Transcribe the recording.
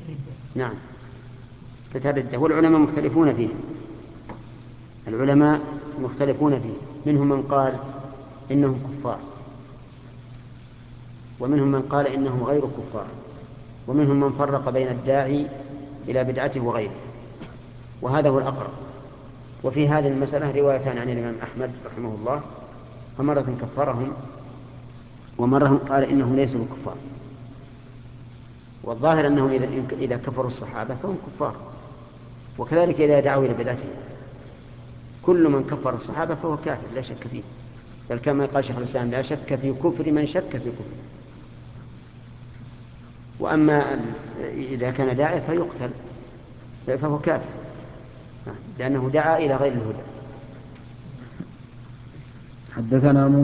نعم، فتح الردة، والعلماء مختلفون فيه. العلماء مختلفون فيه، منهم من قال إنهم كفار، ومنهم من قال إنهم غير كفار، ومنهم من فرق بين الداعي إلى بدعته وغيره، وهذا هو الأقرب. وفي هذه المسألة روايتان عن الإمام أحمد رحمه الله، فمرة كفرهم ومرة قال إنهم ليسوا بكفار. والظاهر أنهم إذا كفروا الصحابة فهم كفار، وكذلك إذا دعوا إلى بدعتهم. كل من كفر الصحابة فهو كافر لا شك فيه، بل كما قال شيخ الإسلام لا شك في كفر من شك في كفر. وأما إذا كان داعي فيقتل فهو كافر، لأنه دعا إلى غير الهدى. حدثنا